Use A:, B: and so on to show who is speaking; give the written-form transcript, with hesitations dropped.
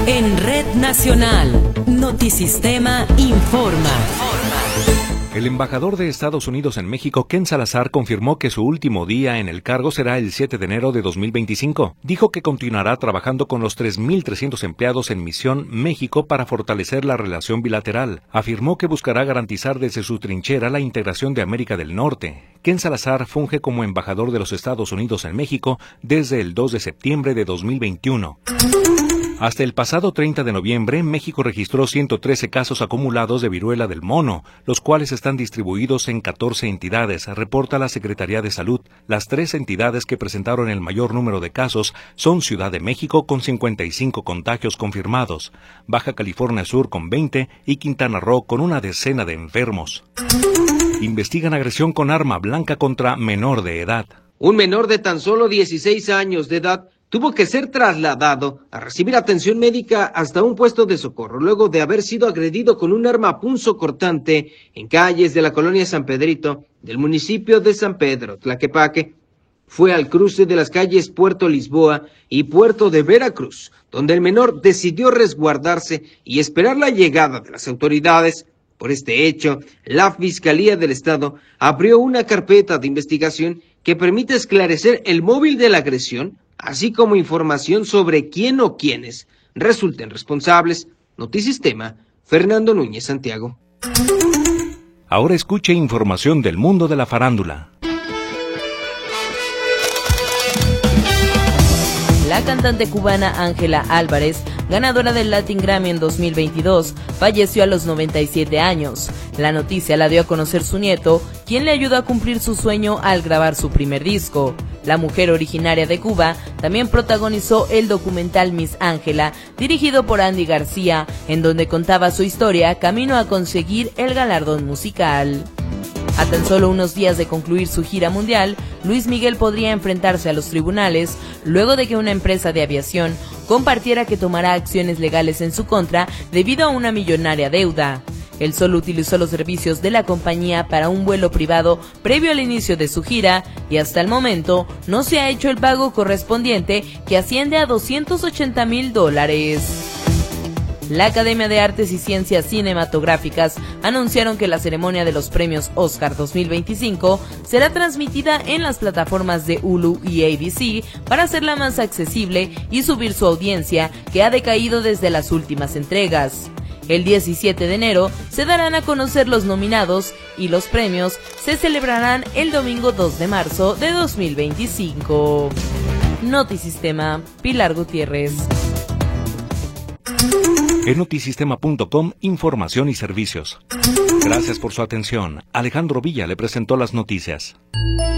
A: En Red Nacional, Notisistema informa.
B: El embajador de Estados Unidos en México, Ken Salazar, confirmó que su último día en el cargo será el 7 de enero de 2025. Dijo que continuará trabajando con los 3.300 empleados en Misión México para fortalecer la relación bilateral. Afirmó que buscará garantizar desde su trinchera la integración de América del Norte. Ken Salazar funge como embajador de los Estados Unidos en México desde el 2 de septiembre de 2021. Hasta el pasado 30 de noviembre, México registró 113 casos acumulados de viruela del mono, los cuales están distribuidos en 14 entidades, reporta la Secretaría de Salud. Las 3 entidades que presentaron el mayor número de casos son Ciudad de México con 55 contagios confirmados, Baja California Sur con 20 y Quintana Roo con una decena de enfermos. Investigan agresión con arma blanca contra menor de edad.
C: Un menor de tan solo 16 años de edad tuvo que ser trasladado a recibir atención médica hasta un puesto de socorro luego de haber sido agredido con un arma punzocortante en calles de la colonia San Pedrito del municipio de San Pedro, Tlaquepaque. Fue al cruce de las calles Puerto Lisboa y Puerto de Veracruz, donde el menor decidió resguardarse y esperar la llegada de las autoridades. Por este hecho, la Fiscalía del Estado abrió una carpeta de investigación que permite esclarecer el móvil de la agresión, así como información sobre quién o quiénes resulten responsables. Notisistema, Fernando Núñez Santiago.
B: Ahora escuche información del mundo de la farándula.
D: La cantante cubana Ángela Álvarez, ganadora del Latin Grammy en 2022, falleció a los 97 años. La noticia la dio a conocer su nieto, quien le ayudó a cumplir su sueño al grabar su primer disco. La mujer originaria de Cuba también protagonizó el documental Miss Ángela, dirigido por Andy García, en donde contaba su historia camino a conseguir el galardón musical. A tan solo unos días de concluir su gira mundial, Luis Miguel podría enfrentarse a los tribunales luego de que una empresa de aviación compartiera que tomará acciones legales en su contra debido a una millonaria deuda. Él solo utilizó los servicios de la compañía para un vuelo privado previo al inicio de su gira y hasta el momento no se ha hecho el pago correspondiente, que asciende a $280,000. La Academia de Artes y Ciencias Cinematográficas anunciaron que la ceremonia de los premios Oscar 2025 será transmitida en las plataformas de Hulu y ABC para hacerla más accesible y subir su audiencia, que ha decaído desde las últimas entregas. El 17 de enero se darán a conocer los nominados y los premios se celebrarán el domingo 2 de marzo de 2025. Notisistema, Pilar Gutiérrez.
B: En notisistema.com, información y servicios. Gracias por su atención. Alejandro Villa le presentó las noticias.